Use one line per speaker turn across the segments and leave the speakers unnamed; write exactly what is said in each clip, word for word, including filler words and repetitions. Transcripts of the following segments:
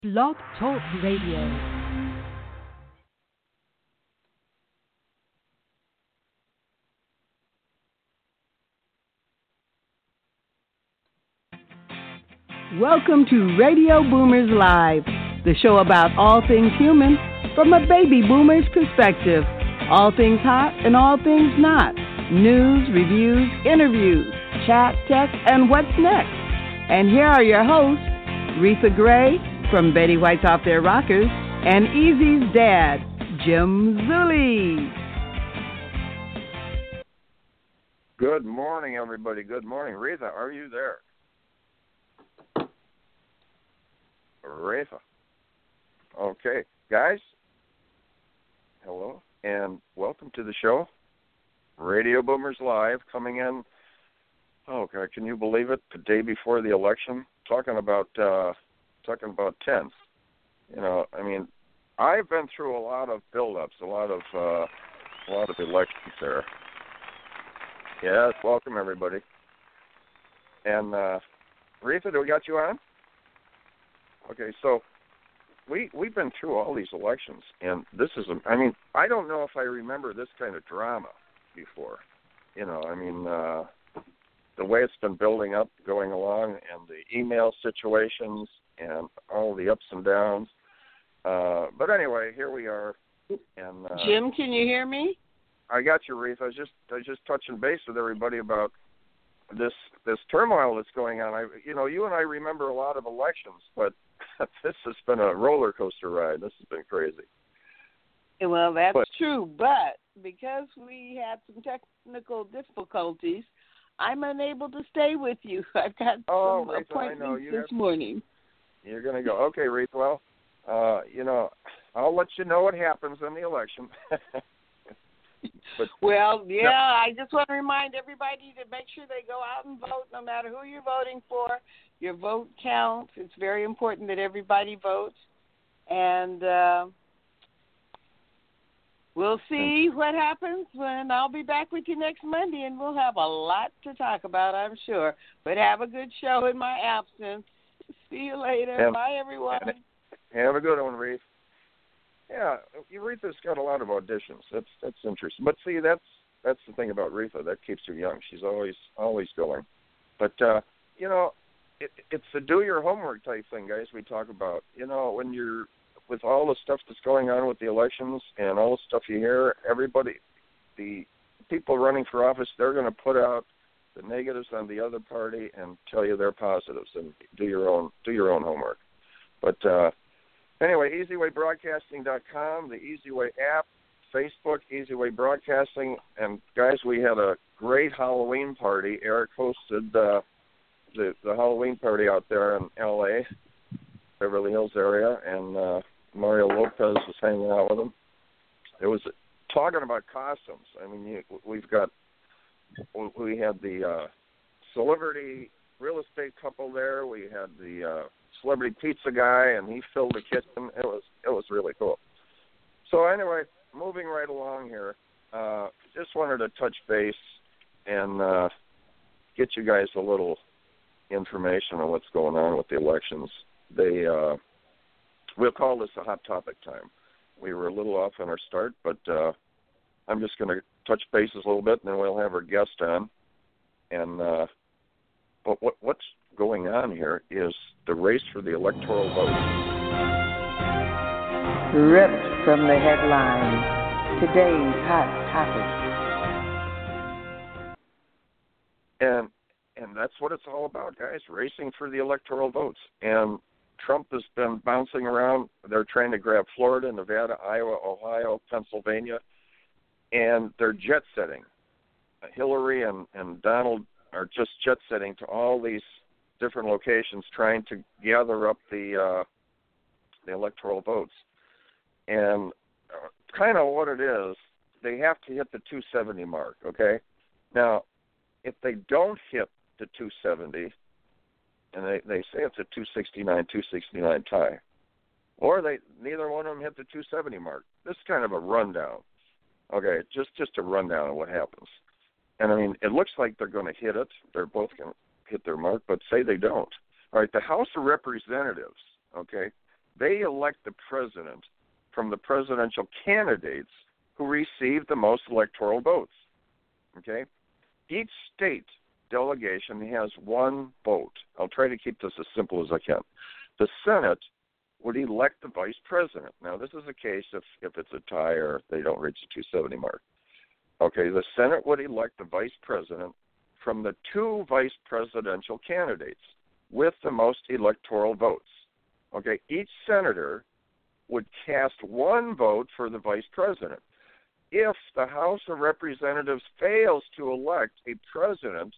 Blog Talk Radio. Welcome to Radio Boomers Live, the show about all things human from a baby boomer's perspective. All things hot and all things not. News, reviews, interviews, chat, text, and what's next. And here are your hosts, Retha Gray from Betty White's Off Their Rockers and Easy's dad, Jim Zuley.
Good morning, everybody. Good morning. Retha, are you there? Retha. Okay. Guys, hello, and welcome to the show. Radio Boomers Live, coming in, oh, God, can you believe it? The day before the election, talking about uh, talking about tense. You know, I mean, I've been through a lot of build-ups, a lot of uh, a lot of elections there. Yes, welcome, everybody. And, uh, Retha, do we got you on? Okay, so we, we've been through all these elections, and this is, a, I mean, I don't know if I remember this kind of drama before. You know, I mean, uh, the way it's been building up, going along, and the email situations, and all the ups and downs. Uh, but anyway, here we are. And uh,
Jim, can you hear me?
I got you, Reef. I was just, I was just touching base with everybody about this this turmoil that's going on. I, you know, you and I remember a lot of elections, but this has been a roller coaster ride. This has been crazy.
Well, that's
but,
true, but because we had some technical difficulties, I'm unable to stay with you. I've got
oh,
some
Reef,
appointments
you
this
have,
morning.
You're going to go, okay, Reef, well, uh, you know, I'll let you know what happens in the election.
But, well, yeah, no. I just want to remind everybody to make sure they go out and vote, no matter who you're voting for. Your vote counts. It's very important that everybody votes. And uh, we'll see what happens when I'll be back with you next Monday, and we'll have a lot to talk about, I'm sure. But have a good show in my absence. See you later.
Have,
Bye, everyone.
Have a good one, Reef. Yeah, Retha's got a lot of auditions. That's that's interesting. But see, that's that's the thing about Retha. That keeps her young. She's always always going. But uh, you know, it, it's a do your homework type thing, guys. We talk about. You know, when you're with all the stuff that's going on with the elections and all the stuff you hear, everybody, the people running for office, they're going to put out the negatives on the other party and tell you their positives, and do your own do your own homework. But uh, anyway, easy way broadcasting dot com, the EasyWay app, Facebook, EasyWay Broadcasting. And, guys, we had a great Halloween party. Eric hosted uh, the, the Halloween party out there in L A, Beverly Hills area, and uh, Mario Lopez was hanging out with him. It was talking about costumes. I mean, you, we've got, we had the uh, celebrity real estate couple there. We had the uh, celebrity pizza guy, and he filled the kitchen. It was it was really cool. So anyway, moving right along here, uh, just wanted to touch base and uh, get you guys a little information on what's going on with the elections. They uh, we'll call this a hot topic time. We were a little off on our start, but uh, I'm just going to touch bases a little bit, and then we'll have our guest on. And uh, but what what's going on here is the race for the electoral vote.
Ripped from the headlines, today's hot topic.
And and that's what it's all about, guys, racing for the electoral votes. And Trump has been bouncing around. They're trying to grab Florida, Nevada, Iowa, Ohio, Pennsylvania, and they're jet-setting. Hillary and, and Donald are just jet-setting to all these different locations, trying to gather up the uh, the electoral votes. And uh, kind of what it is, they have to hit the two seventy mark, okay? Now, if they don't hit the two seventy, and they, they say it's a two sixty-nine, two sixty-nine tie, or they neither one of them hit the two seventy mark. This is kind of a rundown, okay? Just, just a rundown of what happens. And, I mean, it looks like they're going to hit it. They're both going to hit their mark, but say they don't. All right, the House of Representatives, okay, they elect the president from the presidential candidates who receive the most electoral votes. Okay? Each state delegation has one vote. I'll try to keep this as simple as I can. The Senate would elect the vice president. Now, this is a case if, if it's a tie or if they don't reach the two seventy mark. Okay, the Senate would elect the vice president from the two vice presidential candidates with the most electoral votes. Okay, each senator would cast one vote for the vice president. If the House of Representatives fails to elect a president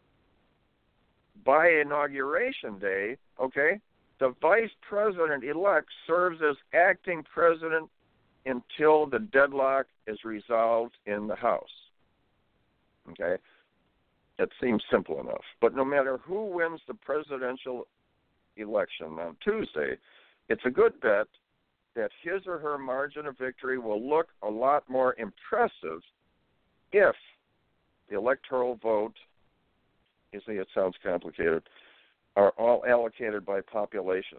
by inauguration day, okay, the vice president-elect serves as acting president until the deadlock is resolved in the House. Okay? It seems simple enough. But no matter who wins the presidential election on Tuesday, it's a good bet that his or her margin of victory will look a lot more impressive if the electoral vote, you see it sounds complicated, are all allocated by population.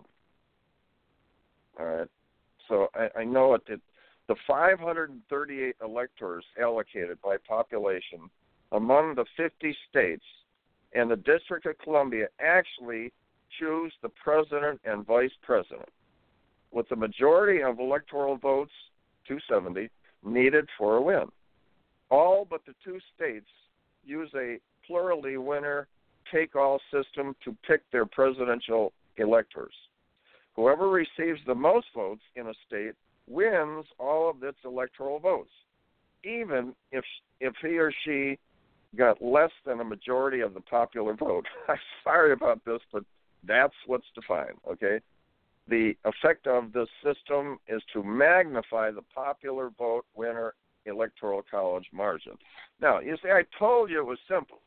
All right. So I, I know it, it. The five hundred thirty-eight electors allocated by population among the fifty states and the District of Columbia actually choose the president and vice president, with the majority of electoral votes, two seventy, needed for a win. All but the two states use a plurality winner take-all system to pick their presidential electors. Whoever receives the most votes in a state wins all of its electoral votes, even if if he or she got less than a majority of the popular vote. I'm sorry about this, but that's what's defined, okay? The effect of this system is to magnify the popular vote winner electoral college margin. Now, you see, I told you it was simple,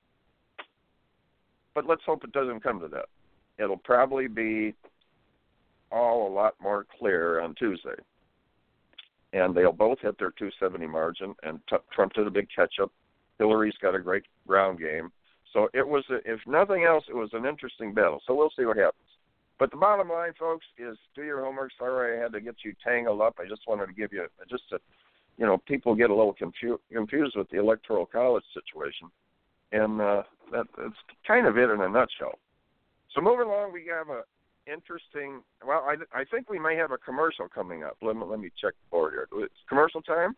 but let's hope it doesn't come to that. It'll probably be all a lot more clear on Tuesday. And they'll both hit their two seventy margin, and t- Trump did a big catch-up. Hillary's got a great ground game. So it was, a, if nothing else, it was an interesting battle. So we'll see what happens. But the bottom line, folks, is do your homework. Sorry I had to get you tangled up. I just wanted to give you, just to, you know, people get a little confu- confused with the Electoral College situation. And uh, that, that's kind of it in a nutshell. So moving along, we have a interesting, well, I, I think we may have a commercial coming up. Let me, let me check the board here. It's commercial time?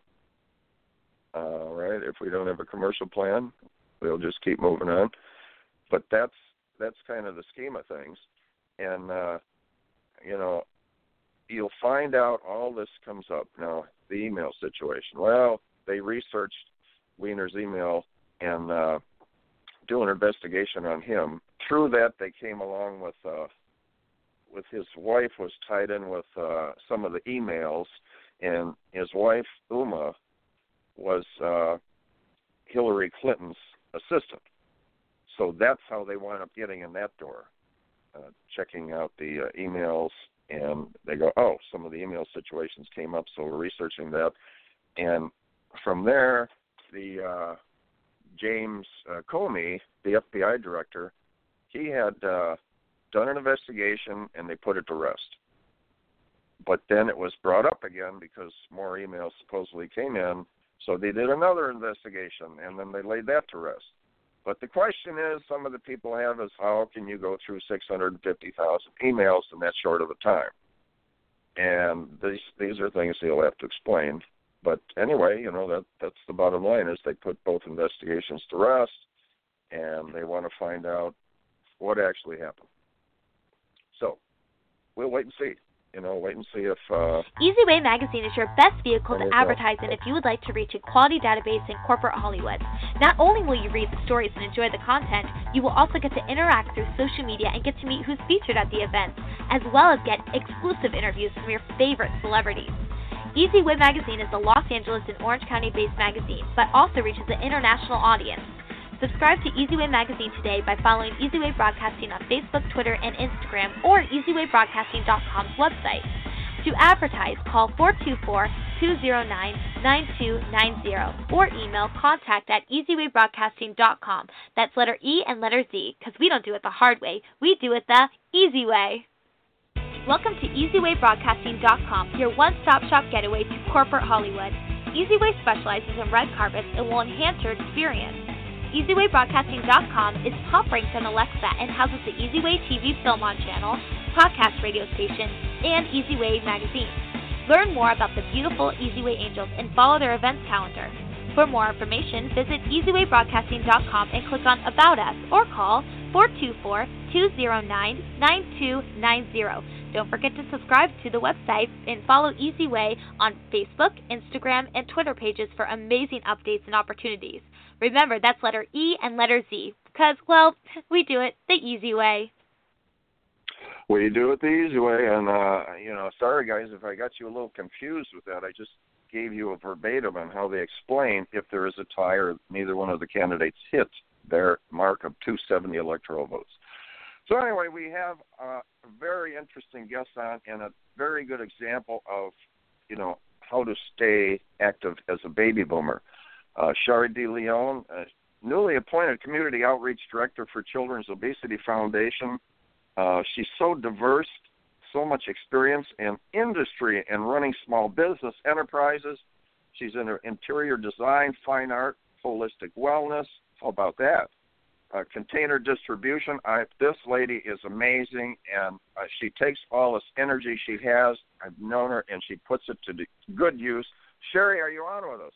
All right. If we don't have a commercial plan, we'll just keep moving on. But that's that's kind of the scheme of things. And, uh, you know, you'll find out all this comes up. Now, the email situation. Well, they researched Weiner's email and uh, do an investigation on him. Through that, they came along with uh, with his wife was tied in with uh, some of the emails, and his wife, Uma, was uh, Hillary Clinton's assistant. So that's how they wound up getting in that door, uh, checking out the uh, emails, and they go, oh, some of the email situations came up, so we're researching that. And from there, the uh, James uh, Comey, the F B I director, he had uh, done an investigation, and they put it to rest. But then it was brought up again because more emails supposedly came in, so they did another investigation, and then they laid that to rest. But the question is, some of the people have is, how can you go through six hundred fifty thousand emails in that short of a time? And these these are things you'll have to explain. But anyway, you know, that that's the bottom line, is they put both investigations to rest, and they want to find out what actually happened. So we'll wait and see. You know, wait and see if... Uh,
EasyWay Magazine is your best vehicle to advertise in if you would like to reach a quality database in corporate Hollywood. Not only will you read the stories and enjoy the content, you will also get to interact through social media and get to meet who's featured at the events, as well as get exclusive interviews from your favorite celebrities. EasyWay Magazine is a Los Angeles and Orange County-based magazine, but also reaches an international audience. Subscribe to EasyWay Magazine today by following EasyWay Broadcasting on Facebook, Twitter, and Instagram, or easyway broadcasting dot com's website. To advertise, call four two four, two zero nine, nine two nine zero or email contact at easyway broadcasting dot com. That's letter E and letter Z, because we don't do it the hard way. We do it the easy way. Welcome to easy way broadcasting dot com, your one-stop shop getaway to corporate Hollywood. EasyWay specializes in red carpets and will enhance your experience. easy way broadcasting dot com is top-ranked on Alexa and houses the EasyWay T V Film On channel, podcast radio station, and EasyWay magazine. Learn more about the beautiful EasyWay Angels and follow their events calendar. For more information, visit easy way broadcasting dot com and click on About Us or call four two four, two zero nine, nine two nine zero. Don't forget to subscribe to the website and follow EasyWay on Facebook, Instagram, and Twitter pages for amazing updates and opportunities. Remember, that's letter E and letter Z, because, well, we do it the easy way.
We do it the easy way, and, uh, you know, sorry, guys, if I got you a little confused with that. I just gave you a verbatim on how they explain if there is a tie or neither one of the candidates hit their mark of two hundred seventy electoral votes. So anyway, we have a very interesting guest on and a very good example of, you know, how to stay active as a baby boomer. Uh, Shari DeLeon, uh, newly appointed Community Outreach Director for Children's Obesity Foundation. Uh, she's so diverse, so much experience in industry and running small business enterprises. She's in interior design, fine art, holistic wellness. How about that? Uh, container distribution. I, this lady is amazing, and uh, she takes all this energy she has. I've known her, and she puts it to good use. Shari, are you on with us?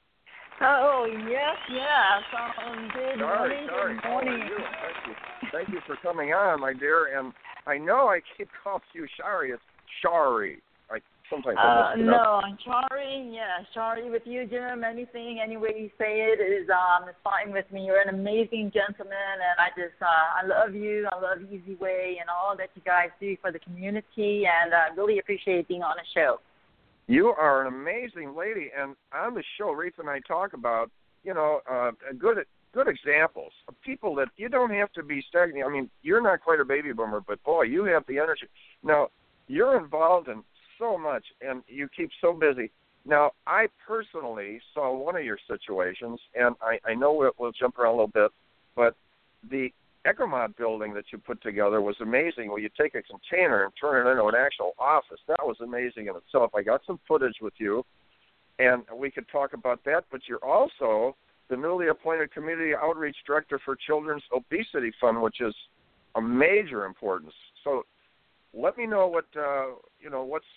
Oh, yes, yes. Um, good
sorry,
morning,
sorry.
good morning.
How are you? Thank you. Thank you for coming on, my dear. And I know I keep calling you Shari. It's Shari. I sometimes I
uh,
mess it
no,
up.
Shari, yeah, Shari with you, Jim. Anything, any way you say it is um is fine with me. You're an amazing gentleman, and I just uh, I love you. I love Easy Way and all that you guys do for the community, and I uh, really appreciate being on the show.
You are an amazing lady, and on the show, Reef and I talk about, you know, uh, good good examples of people that you don't have to be stagnant. I mean, you're not quite a baby boomer, but boy, you have the energy. Now, you're involved in so much, and you keep so busy. Now, I personally saw one of your situations, and I, I know we'll, we'll jump around a little bit, but the Egremont building that you put together was amazing, where you take a container and turn it into an actual office. That was amazing in itself. I got some footage with you, and we could talk about that, but you're also the newly appointed Community Outreach Director for Children's Obesity Fund, which is a major importance. So let me know what, uh, you know, what's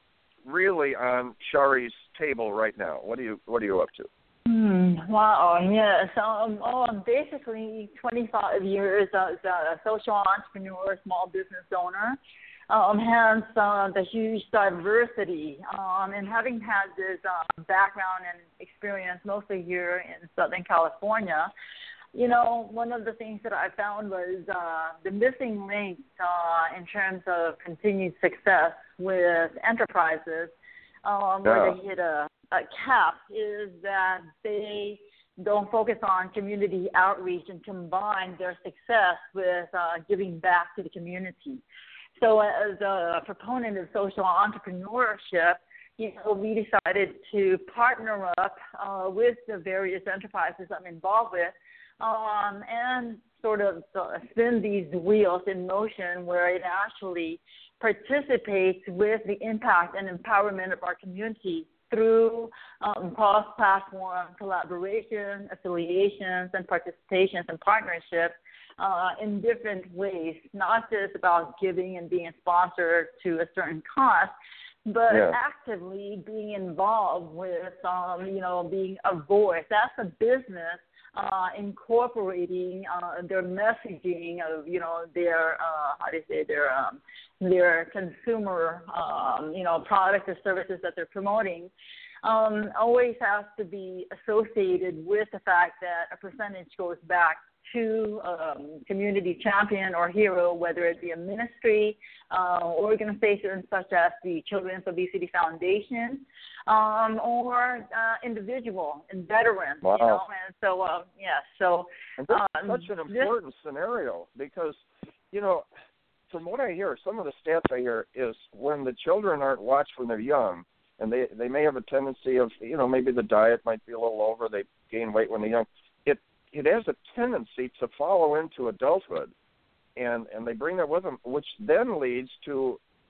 really on Shari's table right now. What are you, what are you up to?
Hmm. Wow, yes. Um, oh, I'm basically twenty-five years as a social entrepreneur, small business owner, um, hence uh, the huge diversity. Um, and having had this uh, background and experience mostly here in Southern California, you know, one of the things that I found was uh, the missing link uh, in terms of continued success with enterprises um, where
yeah.
they hit a A cap is that they don't focus on community outreach and combine their success with uh, giving back to the community. So as a proponent of social entrepreneurship, you know, we decided to partner up uh, with the various enterprises I'm involved with um, and sort of uh, spin these wheels in motion where it actually participates with the impact and empowerment of our community through um, cross-platform collaboration, affiliations, and participations and partnerships uh, in different ways, not just about giving and being sponsored to a certain cost, but
yeah.
actively being involved with, um, you know, being a voice. That's a business uh, incorporating uh, their messaging of, you know, their, uh, how do you say, their, um, their consumer, um, you know, products or services that they're promoting, um, always has to be associated with the fact that a percentage goes back to um, community champion or hero, whether it be a ministry, uh, organizations such as the Children's Obesity Foundation, um, or uh, individual and veteran.
Wow.
You know? And so, uh, yeah, so.
And that's
um,
such an important this, scenario because, you know, from what I hear, some of the stats I hear is when the children aren't watched when they're young, and they, they may have a tendency of, you know, maybe the diet might be a little over, they gain weight when they're young. It it has a tendency to follow into adulthood, and, and they bring that with them, which then leads to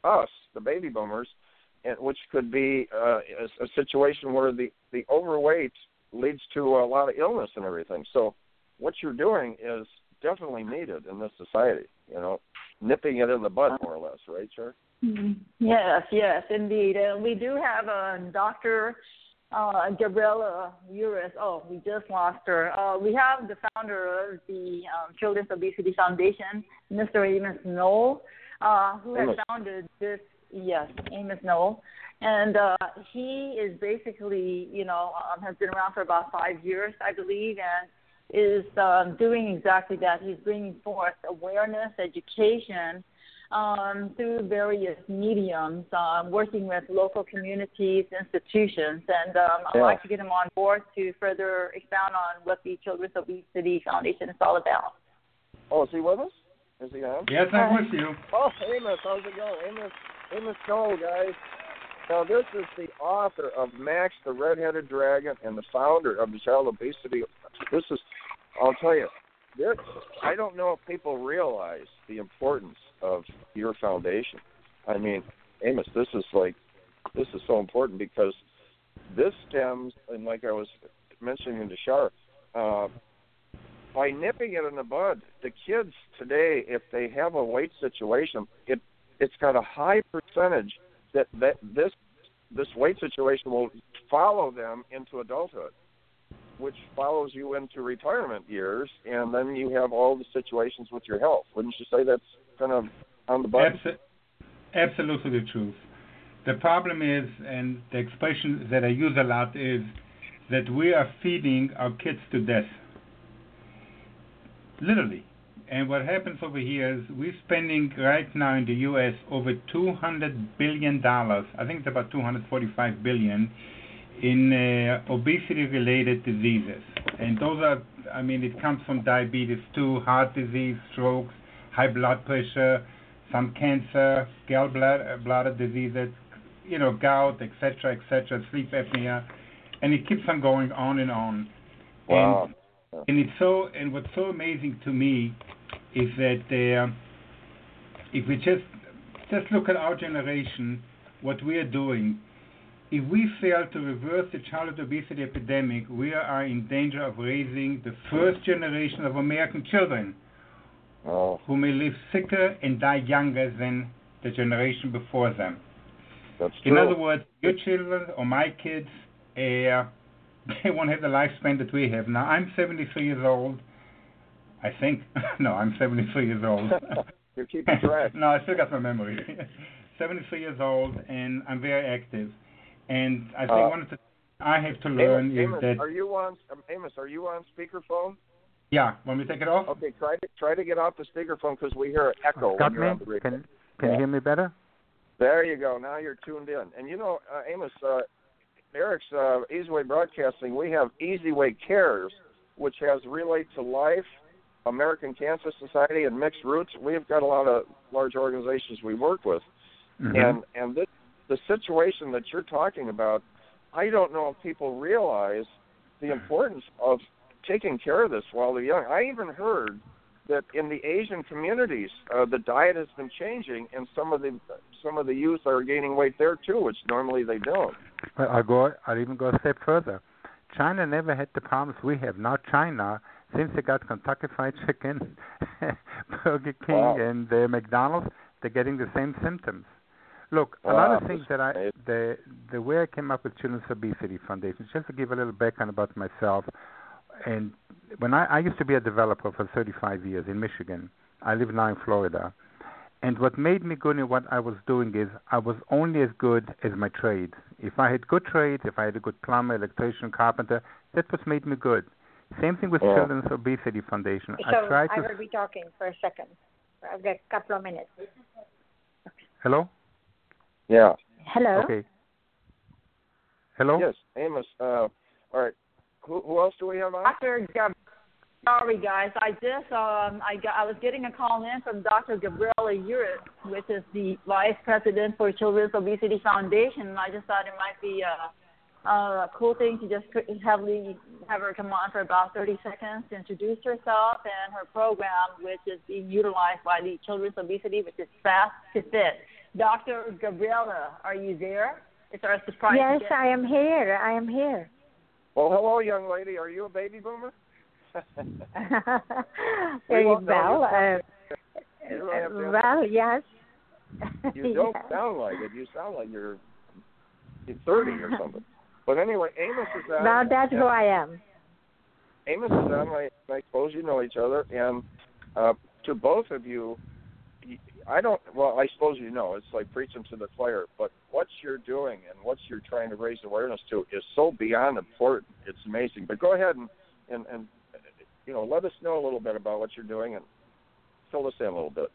us, the baby boomers, and which could be uh, a, a situation where the, the overweight leads to a lot of illness and everything. So what you're doing is definitely needed in this society, you know, nipping it in the bud more or less, right, Char?
Mm-hmm. Yes, yes, indeed. And we do have a Doctor Uh, Gabriela Uris. Oh, we just lost her. Uh, we have the founder of the um, Children's Obesity Foundation, Mister Amos Noel, uh, who has founded this, yes, Amos Noel. And uh, he is basically, you know, um, has been around for about five years, I believe, and is um, doing exactly that. He's bringing forth awareness, education, Um, through various mediums, um, working with local communities, institutions, and um, I'd
yeah.
like to get him on board to further expound on what the Children's Obesity Foundation is all about.
Oh, is he with us? Is he on?
Yes, I'm with you.
Oh, Amos, how's it going? Amos, Amos Noel, guys. Now, this is the author of Max the Red-Headed Dragon and the founder of the Child Obesity. This is, I'll tell you, this, I don't know if people realize the importance of your foundation. I mean, Amos, this is like, this is so important because this stems, and like I was mentioning to Shar, uh, by nipping it in the bud, the kids today, if they have a weight situation, it it's got a high percentage that, that this this weight situation will follow them into adulthood, which follows you into retirement years, and then you have all the situations with your health. Wouldn't you say that's kind of on the button?
Abs- absolutely the truth. The problem is, and the expression that I use a lot is, that we are feeding our kids to death. Literally. And what happens over here is we're spending right now in the U S over two hundred billion dollars, I think it's about two hundred forty-five billion dollars, in uh, obesity-related diseases. And those are, I mean, it comes from diabetes too, heart disease, strokes, high blood pressure, some cancer, gallbladder bladder diseases, you know, gout, et cetera, et cetera, sleep apnea, and it keeps on going on and on.
Wow.
And, and it's so, and what's so amazing to me is that uh, if we just just look at our generation, what we are doing. If we fail to reverse the childhood obesity epidemic, we are in danger of raising the first generation of American children
oh.
who may live sicker and die younger than the generation before them.
That's true.
In other words, your children or my kids, uh, they won't have the lifespan that we have. Now, I'm seventy-three years old. I think. No, I'm seventy-three years old.
You're keeping track.
No, I still got my memory. seventy-three years old, and I'm very active. And I think
uh,
one of the I have to learn
Amos,
is
Amos,
that.
Are you on, Amos? Are you on speakerphone?
Yeah. Want me to take it off?
Okay. Try to try to get off the speakerphone because we hear an echo
Got
when you're
me?
on the radio.
Can Can
yeah.
you hear me better?
There you go. Now you're tuned in. And you know, uh, Amos, uh, Eric's uh, Easy Way Broadcasting. We have Easy Way Cares, which has Relate to Life, American Cancer Society, and Mixed Roots. We've got a lot of large organizations we work with,
Mm-hmm.
and and this, the situation that you're talking about. I don't know if people realize the importance of taking care of this while they're young. I even heard that in the Asian communities, uh, the diet has been changing, and some of the some of the youth are gaining weight there too, which normally they don't.
Well, I'll go. I'll even go a step further. China never had the problems we have now. China, since they got Kentucky Fried Chicken, Burger King,
wow.
and uh, McDonald's, they're getting the same symptoms. Look, a
wow,
lot of things that I, the the way I came up with Children's Obesity Foundation, just to give a little background about myself, and when I, I used to be a developer for thirty-five years in Michigan. I live now in Florida. And what made me good in what I was doing is I was only as good as my trade. If I had good trades, if I had a good plumber, electrician, carpenter, that's what made me good. Same thing with
yeah.
Children's Obesity Foundation.
So
I tried
I
to...
will be talking for a second. I've got a couple of minutes.
Hello?
Yeah.
Hello?
Okay. Hello?
Yes, Amos. Uh, all right. Who, who else do we have on?
Doctor Gab- Sorry, guys. I just um I got I was getting a call in from Doctor Gabriela Uris, which is the vice president for Children's Obesity Foundation. And I just thought it might be a, a cool thing to just have Lee, have her come on for about thirty seconds to introduce herself and her program, which is being utilized by the Children's Obesity, which is Fast to Fit. Doctor Gabriela, are you there? It's our surprise.
Yes,
guest.
I am here. I am here.
Well, hello, young lady. Are you a baby boomer?
Very
well,
well.
No,
uh, uh, well, yes.
You don't
yes.
sound like it. You sound like you're, you're thirty or something. But anyway, Amos is on.
Well, that's who I am.
Amos is on. I, I suppose you know each other. And uh, to both of you, I don't, well, I suppose you know. It's like preaching to the choir. But what you're doing and what you're trying to raise awareness to is so beyond important. It's amazing. But go ahead and, and, and you know, let us know a little bit about what you're doing and fill us in a little bit.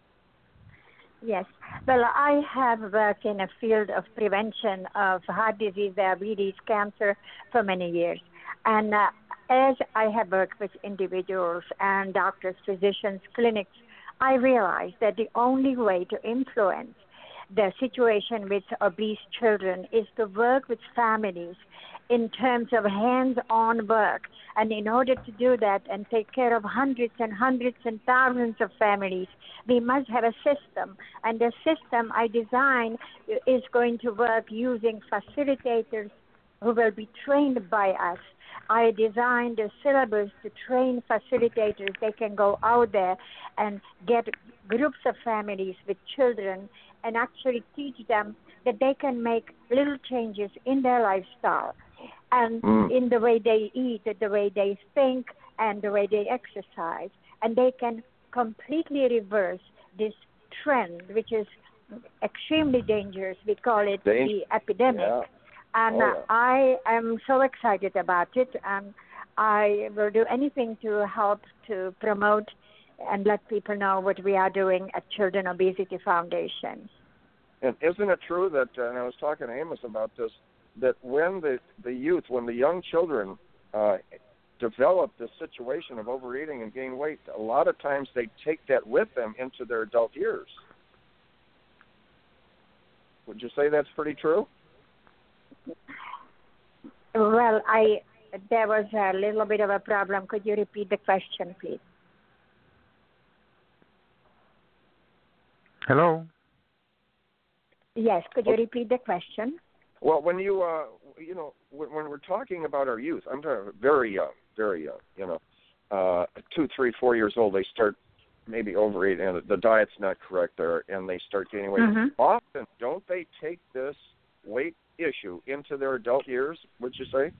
Yes. Well, I have worked in a field of prevention of heart disease, diabetes, cancer for many years. And uh, as I have worked with individuals and doctors, physicians, clinics, I realized that the only way to influence the situation with obese children is to work with families in terms of hands-on work. And in order to do that and take care of hundreds and hundreds and thousands of families, we must have a system. And the system I design is going to work using facilitators who will be trained by us. I designed a syllabus to train facilitators. They can go out there and get groups of families with children and actually teach them that they can make little changes in their lifestyle and mm. in the way they eat, the way they think, and the way they exercise. And they can completely reverse this trend, which is extremely dangerous. We call it Dang. the epidemic.
Yeah.
And
oh, yeah.
I am so excited about it. And I will do anything to help to promote and let people know what we are doing at Children Obesity Foundation.
And isn't it true that, uh, and I was talking to Amos about this, that when the, the youth, when the young children uh, develop this situation of overeating and gain weight, a lot of times they take that with them into their adult years. Would you say that's pretty true?
Well, I there was a little bit of a problem. Could you repeat the question, please?
Hello?
Yes, could you repeat the question?
Well, when you, uh, you know, when, when we're talking about our youth, I'm talking very young, very young, you know, uh, two, three, four years old, they start maybe overeating, and the diet's not correct there, and they start gaining weight.
Mm-hmm.
Often, don't they take this weight issue into their adult years, would you say?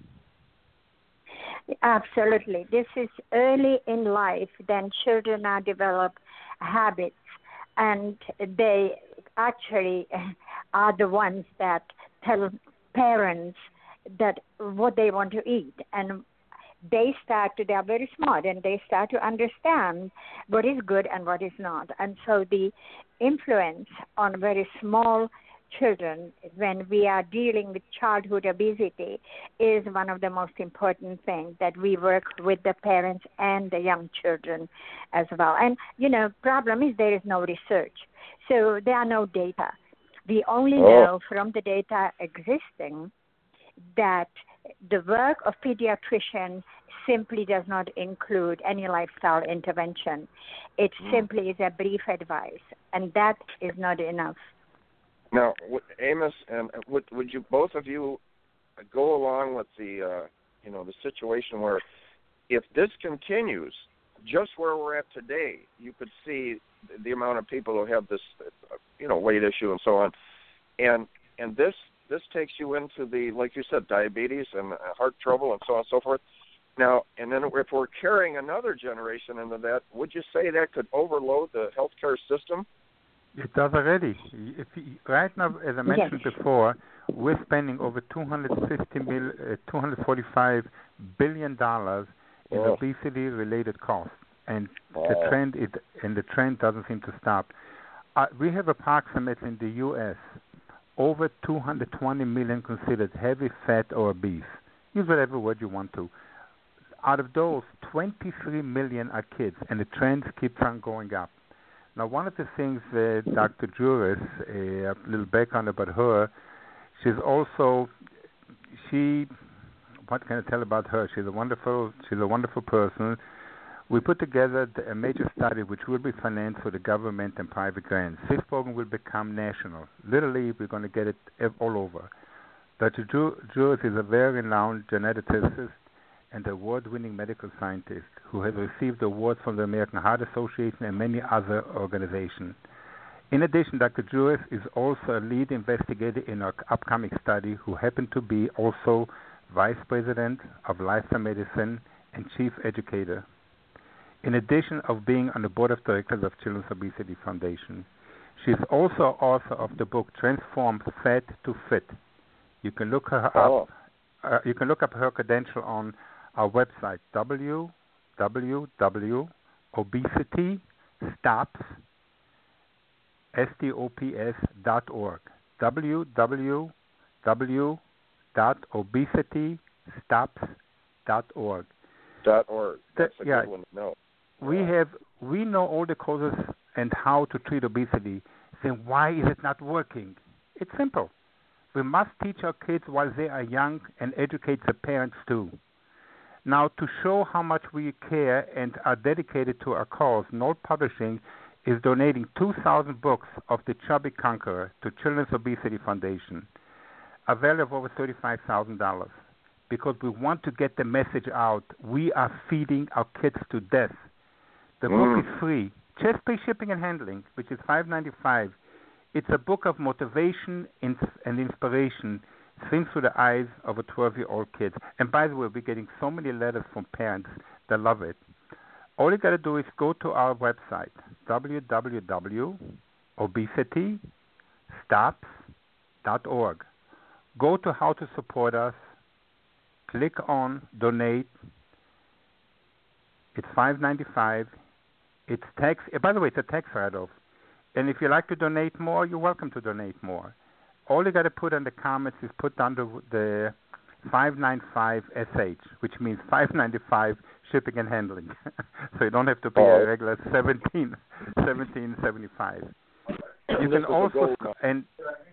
Absolutely. This is early in life, then children are develop habits, and they actually are the ones that tell parents that what they want to eat, and they start to, they are very smart, and they start to understand what is good and what is not. And so the influence on very small children when we are dealing with childhood obesity is one of the most important things that we work with the parents and the young children as well. And, you know, problem is there is no research. So there are no data. We only oh. know from the data existing that the work of pediatrician simply does not include any lifestyle intervention. It mm. simply is a brief advice, and that is not enough.
Now, Amos, and would would you both of you go along with the uh, you know the situation where if this continues, just where we're at today, you could see the, the amount of people who have this uh, you know weight issue and so on, and and this this takes you into the, like you said, diabetes and heart trouble and so on and so forth. Now, and then if we're carrying another generation into that, would you say that could overload the healthcare system?
It does already. If you, right now, as I mentioned yes. before, we're spending over two hundred fifty mil, uh, two hundred forty-five billion dollars in oh. obesity-related costs, and oh. the trend is, and the trend doesn't seem to stop. Uh, we have approximately in the U S over two hundred twenty million considered heavy, fat, or obese. Use whatever word you want to. Out of those, twenty-three million are kids, and the trend keeps on going up. Now, one of the things that Doctor Juris, a little background about her, she's also, she, what can I tell about her? She's a wonderful, she's a wonderful person We put together the, a major study which will be financed for the government and private grants. This program will become national. Literally, we're going to get it all over. Doctor Juris is a very renowned geneticist and award-winning medical scientist who has received awards from the American Heart Association and many other organizations. In addition, Doctor Juris is also a lead investigator in our upcoming study who happened to be also Vice President of Lifestyle Medicine and Chief Educator. In addition of being on the board of directors of Children's Obesity Foundation, she is also author of the book Transform Fat to Fit. You can look her
oh.
up. Uh, you can look up her credential on our website w w w dot obesity stops s t o p s dot org. w w w dot obesity stops dot org.
Dot org. That's a
yeah.
good one to know.
We have we know all the causes and how to treat obesity. Then why is it not working? It's simple. We must teach our kids while they are young and educate the parents too. Now, to show how much we care and are dedicated to our cause, Knoll Publishing is donating two thousand books of The Chubby Conqueror to Children's Obesity Foundation, a value of over thirty-five thousand dollars, because we want to get the message out. We are feeding our kids to death. The
mm.
book is free. Just pay shipping and handling, which is five dollars and ninety-five cents. It's a book of motivation and inspiration seen through the eyes of a twelve-year-old kid. And by the way, we're getting so many letters from parents that love it. All you got to do is go to our website, w w w dot obesity stops dot org. Go to how to support us. Click on donate. It's five dollars and ninety-five cents. It's tax. By the way, it's a tax write-off. And if you like to donate more, you're welcome to donate more. All you got to put in the comments is put down the, the five ninety-five S H, which means five ninety-five shipping and handling. So you don't have to pay
oh.
a regular seventeen seventy-five. You can also sc- and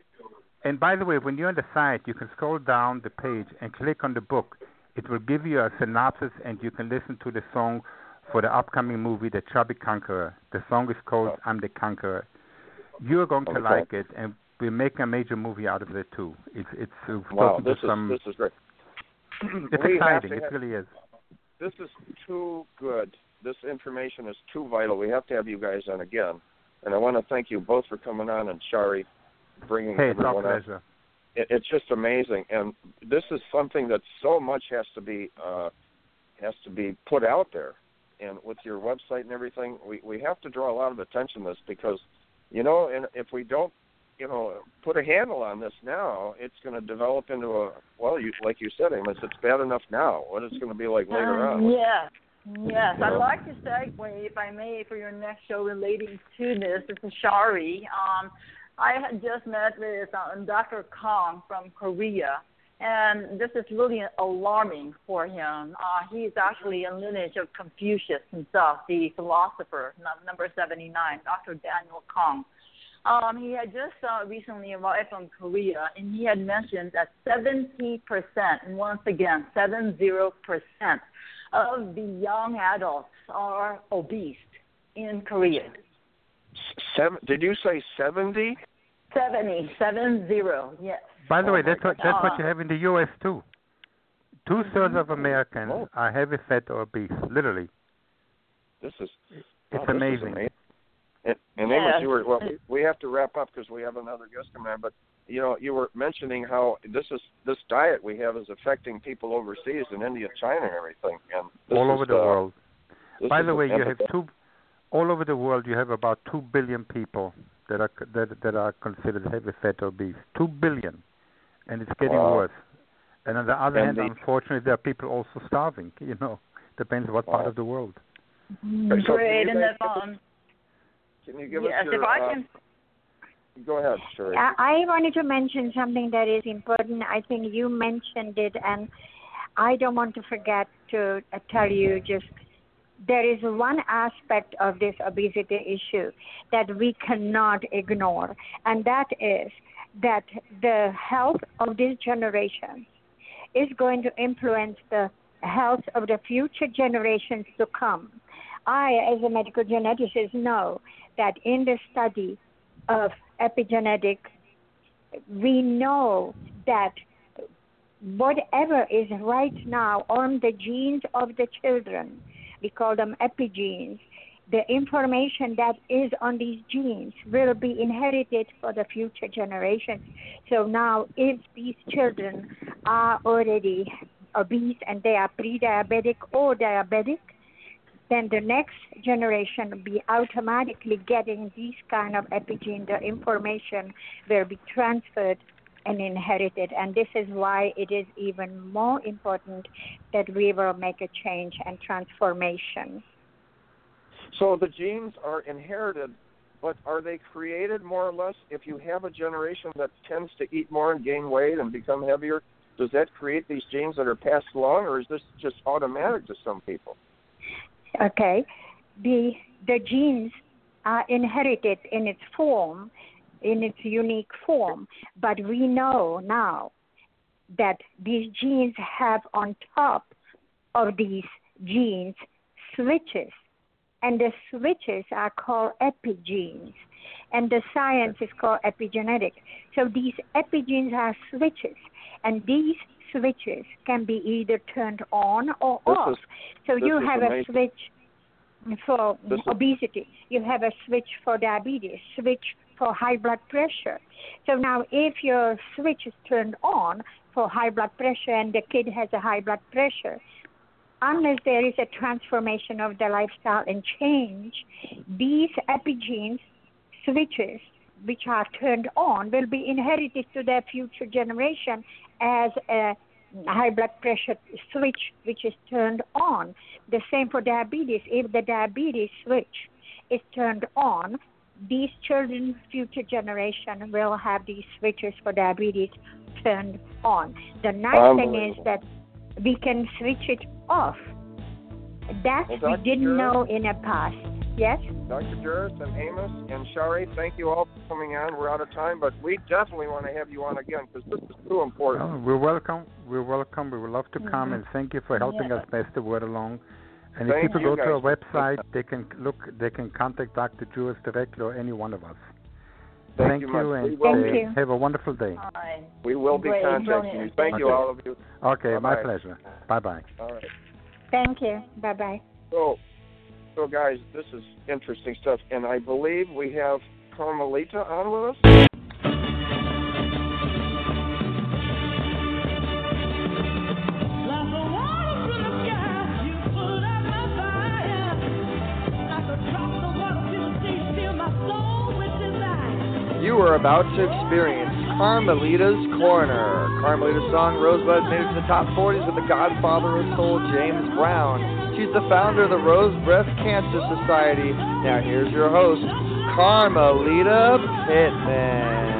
and by the way, when you're on the site, you can scroll down the page and click on the book. It will give you a synopsis, and you can listen to the song for the upcoming movie, The Chubby Conqueror. The song is called oh. I'm the Conqueror. You're going to okay. like it, and we're making a major movie out of it too. It's it's uh,
wow. This is
some,
this is great.
It's
we
exciting.
Have,
it really is.
This is too good. This information is too vital. We have to have you guys on again. And I want to thank you both for coming on, and Shari bringing
hey, it's
everyone
our pleasure.
on. It, it's just amazing, and this is something that so much has to be uh, has to be put out there. And with your website and everything, we, we have to draw a lot of attention to this because, you know, and if we don't, you know, put a handle on this now, it's going to develop into a, well, you, like you said, Amos, it's bad enough now. What it's going to be like later
um,
on.
Yes, yes.
You
I'd
know?
like to segue, if I may, for your next show relating to this. This is Shari. Um, I had just met with uh, Doctor Kong from Korea, and this is really alarming for him. Uh, he's actually a lineage of Confucius himself, the philosopher, number seventy-nine, Doctor Daniel Kong. Um, he had just uh, recently arrived from Korea, and he had mentioned that seventy percent, and once again, seventy percent of the young adults are obese in Korea.
Seven, did you say seventy?
seventy, seven zero, yes.
By the
oh
way, that's what that's
uh,
what you have in the U S too. Two thirds of Americans
oh.
are heavy fat or obese, literally.
This is
it's
oh,
amazing.
This is amazing. And, and
yes.
Amos, you were well. We have to wrap up because we have another guest coming on. But you know, you were mentioning how this is this diet we have is affecting people overseas in India, China, and everything, and
all
is,
over the
uh,
world. By the way, you
empathy.
have two. All over the world, you have about two billion people that are that that are considered heavy fat or obese. Two billion, and it's getting
wow.
worse. And on the other
and
hand,
the,
unfortunately, there are people also starving. You know, depends what
wow.
part of the world.
Great,
so
and if um,
can you give
yes,
us your?
if I
uh,
can.
Go ahead, Sherry.
I, I wanted to mention something that is important. I think you mentioned it, and I don't want to forget to uh, tell you just. There is one aspect of this obesity issue that we cannot ignore, and that is that the health of this generation is going to influence the health of the future generations to come. I, as a medical geneticist, know that in the study of epigenetic, we know that whatever is right now on the genes of the children, we call them epigenes, the information that is on these genes will be inherited for the future generations. So now if these children are already obese and they are pre-diabetic or diabetic, then the next generation will be automatically getting these kind of epigenes. The information will be transferred and inherited. And this is why it is even more important that we will make a change and transformation.
So the genes are inherited, but are they created more or less? If you have a generation that tends to eat more and gain weight and become heavier, does that create these genes that are passed along, or is this just automatic to some people?
Okay. The the genes are inherited in its form, in its unique form, but we know now that these genes have on top of these genes switches. And the switches are called epigenes, and the science is called epigenetic. So these epigenes are switches, and these switches can be either turned on or
this
off.
Is,
so you have
amazing.
a switch for
this
obesity, you have a switch for diabetes, switch for high blood pressure. So now if your switch is turned on for high blood pressure and the kid has a high blood pressure, unless there is a transformation of the lifestyle and change, these epigenes switches, which are turned on, will be inherited to their future generation as a high blood pressure switch, which is turned on. The same for diabetes. If the diabetes switch is turned on, these children's future generation will have these switches for diabetes turned on. The nice thing is that we can switch it off. That
well,
we didn't
Juris,
know in the past. Yes?
Doctor Juris and Amos and Shari, thank you all for coming on. We're out of time, but we definitely want to have you on again because this is too important.
Oh, we're welcome. We're welcome. We would love to come, mm-hmm. and thank you for helping yeah. us pass the word along. And
thank
if people go
guys.
to our website, they can look. They can contact Doctor Juris directly or any one of us.
Thank,
thank
you,
you and
thank
uh,
you.
have a wonderful day.
Right.
We will be
Great.
contacting you. Thank
okay.
you, all of you.
Okay,
Bye-bye.
my pleasure. Bye-bye.
All right.
Thank you. Bye-bye.
So, so guys, this is interesting stuff, and I believe we have Carmelita on with us.
You are about to experience Carmelita's Corner. Carmelita's song Rosebud made it to the top forties with the godfather of soul, James Brown. She's the founder of the Rose Breast Cancer Society. Now here's your host, Carmelita Pittman.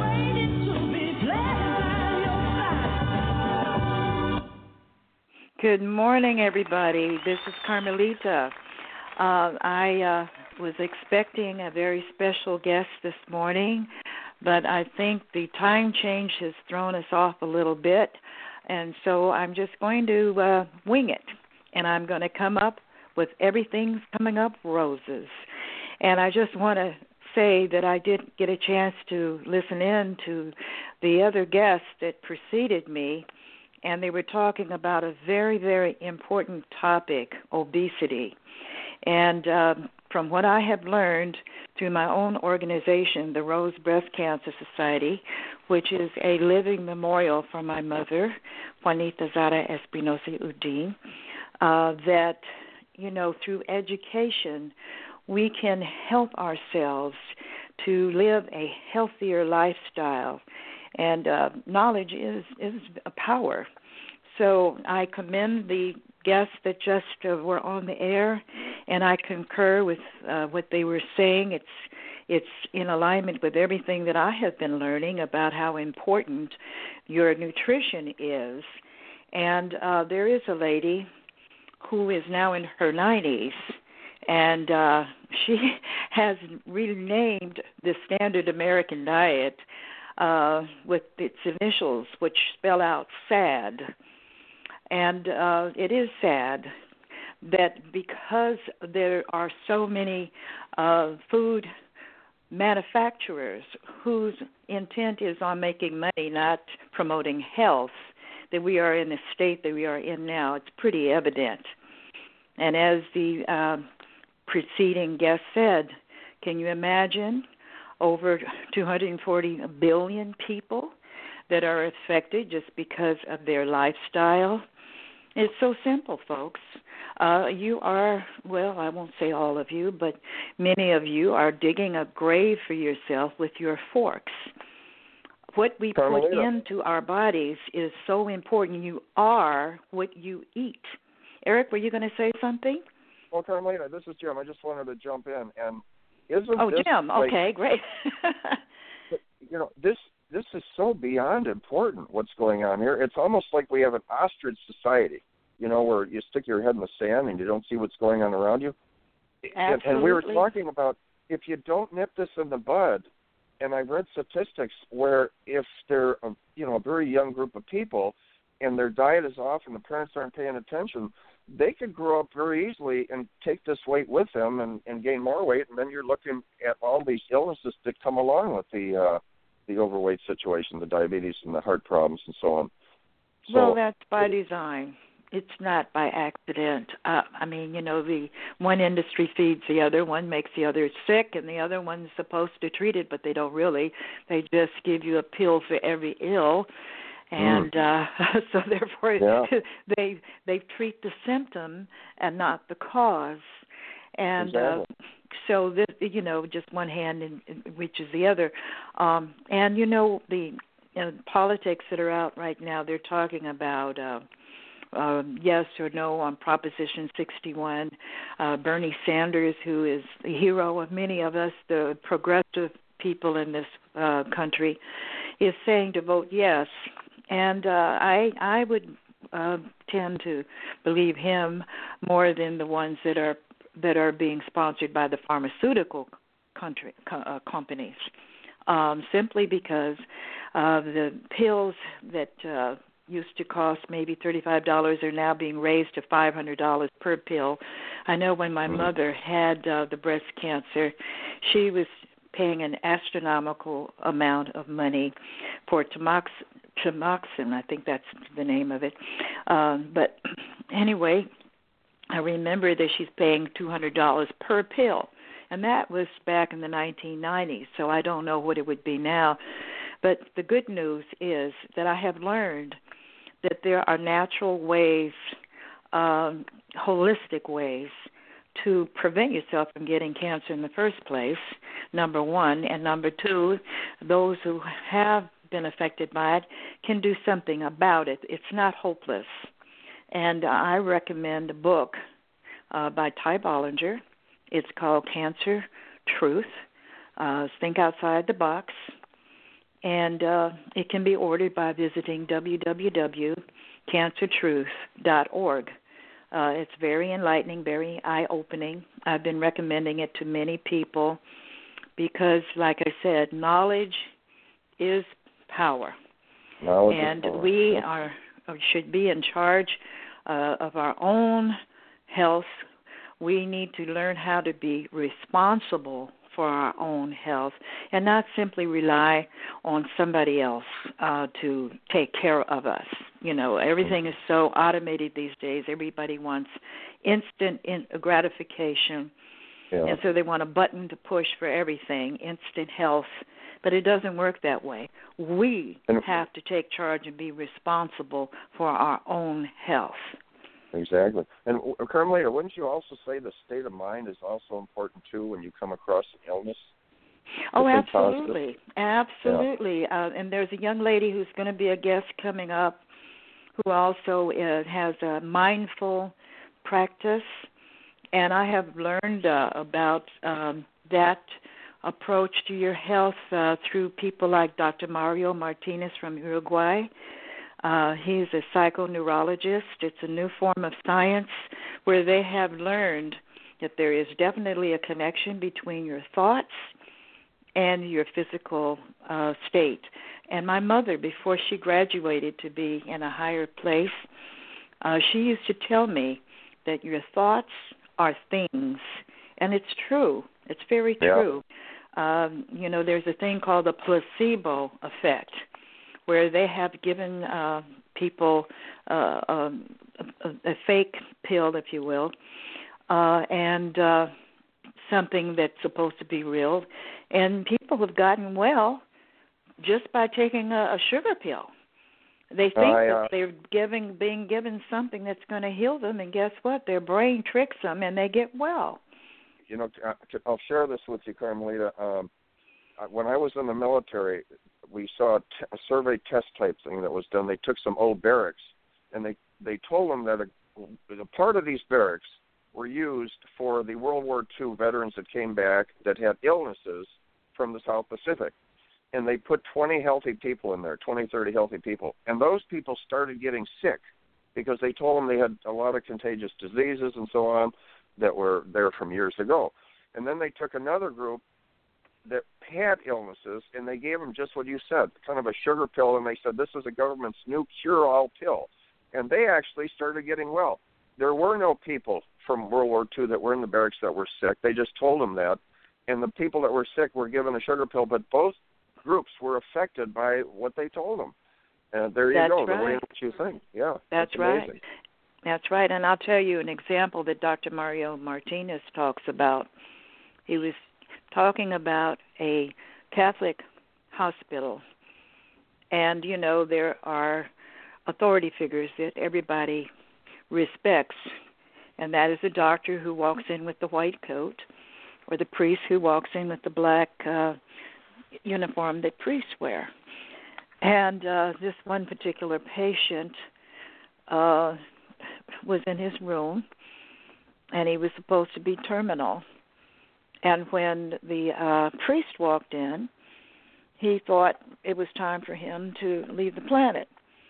Good morning, everybody. This is Carmelita. Uh, I uh, was expecting a very special guest this morning, but I think the time change has thrown us off a little bit, and so I'm just going to uh, wing it, and I'm going to come up with Everything's Coming Up Roses. And I just want to say that I did get a chance to listen in to the other guests that preceded me, and they were talking about a very, very important topic, obesity. And uh, from what I have learned through my own organization, the Rose Breast Cancer Society, which is a living memorial for my mother, Juanita Zara Espinosa Udin, uh, that, you know, through education, we can help ourselves to live a healthier lifestyle. And uh, knowledge is, is a power. So I commend the guests that just uh, were on the air, and I concur with uh, what they were saying. It's it's in alignment with everything that I have been learning about how important your nutrition is. And uh, there is a lady who is now in her nineties, and uh, she has renamed the standard American diet uh, with its initials, which spell out SAD. And uh, it is sad, that because there are so many uh, food manufacturers whose intent is on making money, not promoting health, that we are in the state that we are in now. It's pretty evident. And as the uh, preceding guest said, can you imagine over two hundred forty billion people that are affected just because of their lifestyle? It's so simple, folks. Uh, you are, well, I won't say all of you, but many of you are digging a grave for yourself with your forks. What we put into our bodies is so important. You are what you eat. Eric, were you going to say something?
Well, Carmelita, this is Jim. I just wanted to jump in. And isn't
oh,
this
Jim,
like,
okay, great.
you know, this this is so beyond important, what's going on here. It's almost like we have an ostrich society, you know, where you stick your head in the sand and you don't see what's going on around you. And, and we were talking about if you don't nip this in the bud, and I've read statistics where if they're, a, you know, a very young group of people and their diet is off and the parents aren't paying attention, they could grow up very easily and take this weight with them and, and gain more weight, and then you're looking at all these illnesses that come along with the uh, the overweight situation, the diabetes and the heart problems and so on. So,
well, that's by design. It's not by accident. Uh, I mean, you know, the one industry feeds the other, one makes the other sick, and the other one's supposed to treat it, but they don't really. They just give you a pill for every ill, and mm. uh, so therefore yeah. they they treat the symptom and not the cause. And
exactly.
uh, so, this, you know, just one hand in, in reaches the other. Um, and, you know, the you know, politics that are out right now, they're talking about uh, Um, yes or no on Proposition sixty-one. Uh, Bernie Sanders, who is the hero of many of us, the progressive people in this uh, country, is saying to vote yes. And uh, I I would uh, tend to believe him more than the ones that are that are being sponsored by the pharmaceutical country uh, companies, um, simply because uh, the pills that uh, used to cost maybe thirty-five dollars are now being raised to five hundred dollars per pill. I know when my mother had uh, the breast cancer, she was paying an astronomical amount of money for tamox, tamoxin, I think that's the name of it. Um, but anyway, I remember that she's paying two hundred dollars per pill, and that was back in the nineteen nineties, so I don't know what it would be now. But the good news is that I have learned that there are natural ways, um, holistic ways, to prevent yourself from getting cancer in the first place, number one. And number two, those who have been affected by it can do something about it. It's not hopeless. And I recommend a book uh, by Ty Bollinger. It's called Cancer Truth. Uh, Think Outside the Box. And uh, it can be ordered by visiting w w w dot cancer truth dot org. Uh, it's very enlightening, very eye-opening. I've been recommending it to many people because, like I said, knowledge is power.
Knowledge
and
is power.
we are should be in charge uh, of our own health. We need to learn how to be responsible for our own health and not simply rely on somebody else uh, to take care of us. You know, everything is so automated these days. Everybody wants instant in- gratification,
yeah.
and so they want a button to push for everything, instant health. But it doesn't work that way. We have to take charge and be responsible for our own health.
Exactly. And Carmelita, wouldn't you also say the state of mind is also important, too, when you come across an illness?
Oh, absolutely. Absolutely. Yeah. Uh, and there's a young lady who's going to be a guest coming up who also uh, has a mindful practice. And I have learned uh, about um, that approach to your health uh, through people like Doctor Mario Martinez from Uruguay. Uh, he's a psychoneurologist. It's a new form of science where they have learned that there is definitely a connection between your thoughts and your physical uh, state. And my mother, before she graduated to be in a higher place, uh, she used to tell me that your thoughts are things, and it's true. It's very true. Yeah. Um, you know, there's a thing called the placebo effect, where they have given uh, people uh, um, a, a fake pill, if you will, uh, and uh, something that's supposed to be real, and people have gotten well just by taking a, a sugar pill. They think uh, yeah. that they're giving, being given something that's going to heal them, and guess what? Their brain tricks them, and they get well.
You know, I'll share this with you, Carmelita. Um, when I was in the military, we saw a, t- a survey test type thing that was done. They took some old barracks, and they, they told them that a, a part of these barracks were used for the World War Two veterans that came back that had illnesses from the South Pacific. And they put twenty healthy people in there, twenty, thirty healthy people. And those people started getting sick because they told them they had a lot of contagious diseases and so on that were there from years ago. And then they took another group that had illnesses, and they gave them just what you said, kind of a sugar pill, and they said, this is the government's new cure-all pill. And they actually started getting well. There were no people from World War Two that were in the barracks that were sick. They just told them that. And the people that were sick were given a sugar pill, but both groups were affected by what they told them. And there you
That's
go,
right.
the way in which you think. Yeah,
that's,
that's
right.
amazing.
That's right. And I'll tell you an example that Doctor Mario Martinez talks about. He was talking about a Catholic hospital. And, you know, there are authority figures that everybody respects. And that is the doctor who walks in with the white coat, or the priest who walks in with the black uh uniform that priests wear. And uh, this one particular patient uh, was in his room, and he was supposed to be terminal. And when the uh, priest walked in, he thought it was time for him to leave the planet.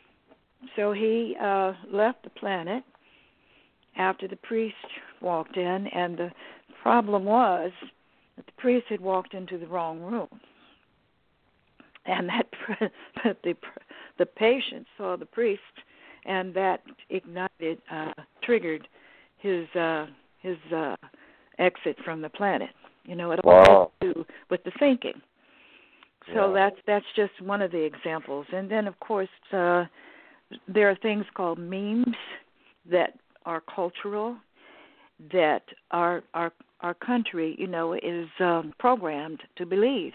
So he uh, left the planet after the priest walked in, and the problem was that the priest had walked into the wrong room. And that the the patient saw the priest, and that ignited, uh, triggered his uh, his uh, exit from the planet. You know, it all
wow.
has to do with the thinking. So
yeah.
that's that's just one of the examples. And then, of course, uh, there are things called memes that are cultural, that our our our country, you know, is um, programmed to believe.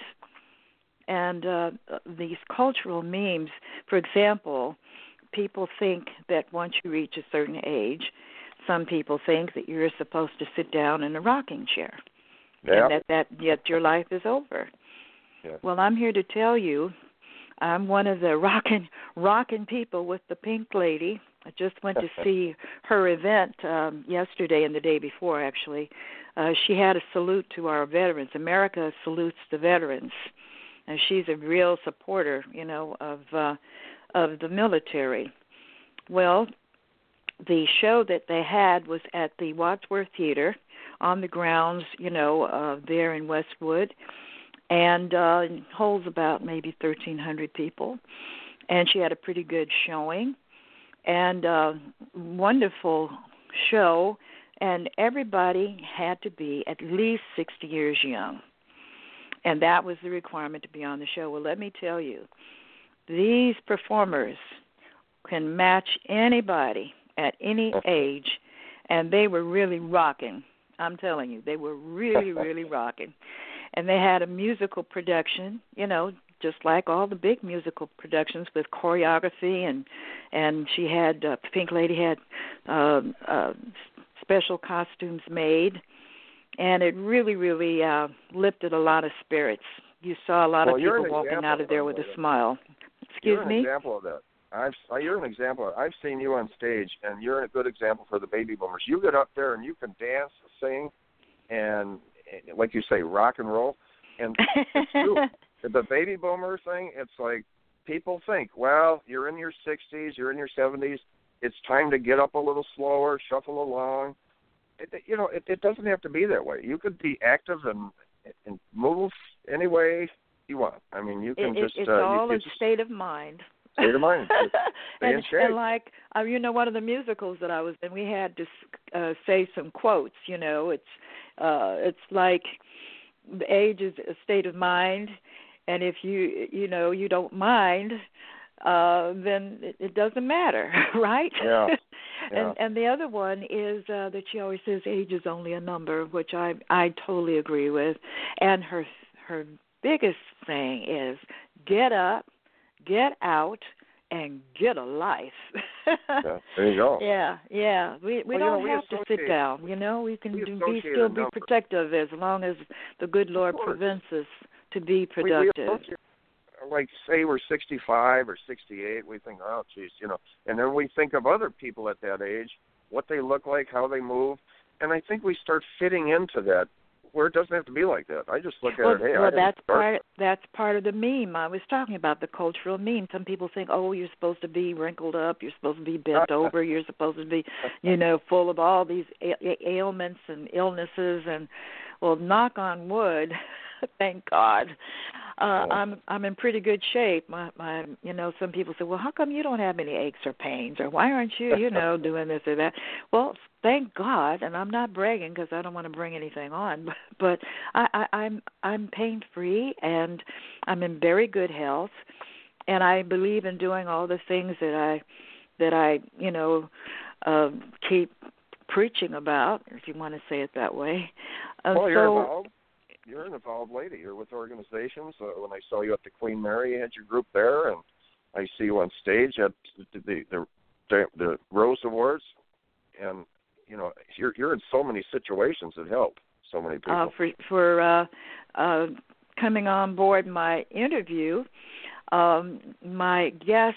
And uh, these cultural memes, for example, people think that once you reach a certain age, some people think that you're supposed to sit down in a rocking chair,
yeah.
and that, that yet your life is over.
Yeah.
Well, I'm here to tell you, I'm one of the rocking rocking people with the Pink Lady. I just went to see her event um, yesterday and the day before, actually. Uh, she had a salute to our veterans. America salutes the veterans. And she's a real supporter, you know, of uh, of the military. Well, the show that they had was at the Wadsworth Theater on the grounds, you know, uh, there in Westwood, and uh, holds about maybe thirteen hundred people. And she had a pretty good showing, and uh, wonderful show, and everybody had to be at least sixty years young. And that was the requirement to be on the show. Well, let me tell you, these performers can match anybody at any age, and they were really rocking. I'm telling you, they were really, really rocking. And they had a musical production, you know, just like all the big musical productions with choreography, and and she had, uh, Pink Lady had uh, uh, special costumes made. And it really, really uh, lifted a lot of spirits. You saw a lot
well,
of people walking out of there with a smile. Excuse
you're an
me?
example of that. I've, you're an example. I've seen you on stage, and you're a good example for the baby boomers. You get up there, and you can dance, sing, and, like you say, rock and roll. And it's true. The baby boomer thing, it's like people think, well, you're in your sixties, you're in your seventies, it's time to get up a little slower, shuffle along. It, you know, it, it doesn't have to be that way. You could be active and and move any way you want. I mean, you can
it,
just.
It's
uh,
all
you,
a state of mind.
State of mind.
and, and like uh, you know, one of the musicals that I was in, we had this uh, say some quotes. You know, it's uh, it's like age is a state of mind, and if you you know you don't mind, uh, then it, it doesn't matter, right?
Yeah. yeah.
And and the other one is uh, that she always says age is only a number, which I I totally agree with. And her her biggest thing is get up, get out, and get a life.
yeah, there you go.
Yeah, yeah. We we
well,
don't
you know,
have
we
to sit down. You know, we can
we
do, be still be protective as long as the good Lord prevents us to be productive.
We, we like say we're sixty-five or sixty-eight, we think, oh, geez, you know, and then we think of other people at that age, what they look like, how they move, and I think we start fitting into that. Where it doesn't have to be like that. I just look at
well,
it. Hey,
well,
I
that's
start.
part. That's part of the meme I was talking about. The cultural meme. Some people think, oh, you're supposed to be wrinkled up. You're supposed to be bent over. You're supposed to be, you know, full of all these ailments and illnesses. And well, knock on wood, thank God, uh,
yeah.
I'm I'm in pretty good shape. My my, you know, some people say, well, how come you don't have any aches or pains, or why aren't you, you know, doing this or that? Well, thank God, and I'm not bragging because I don't want to bring anything on, but, but I, I, I'm I'm pain free and I'm in very good health, and I believe in doing all the things that I that I you know uh, keep preaching about, if you want to say it that way. Uh,
well, you're
so,
involved. You're an involved lady. You're with organizations. Uh, when I saw you at the Queen Mary, you had your group there, and I see you on stage at the the, the, the, the Rose Awards, and you know, you're you're in so many situations that help so many people.
Uh, for for uh, uh, coming on board my interview, um, my guest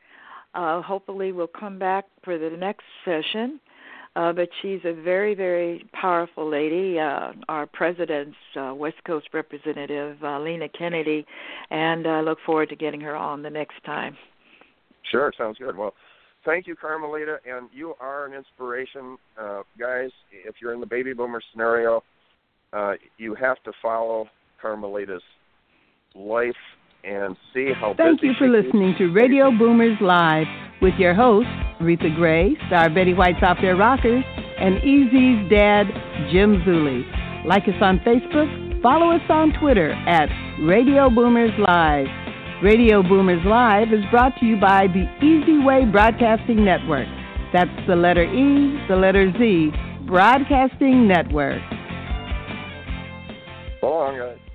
uh, hopefully will come back for the next session. Uh, but she's a very, very powerful lady, uh, our president's uh, West Coast representative, uh, Lena Kennedy, and I look forward to getting her on the next time.
Sure, sounds good. Well, thank you, Carmelita, and you are an inspiration. Uh, guys, if you're in the baby boomer scenario, uh, you have to follow Carmelita's life and see how
Thank
busy
you for
she
listening
is.
to Radio Boomers Live with your hosts, Aretha Gray, star Betty White's Out There Rockers, and Easy's dad, Jim Zuley. Like us on Facebook, follow us on Twitter at Radio Boomers Live. Radio Boomers Live is brought to you by the Easy Way Broadcasting Network. That's the letter E, the letter Z, Broadcasting Network.
So long, guys.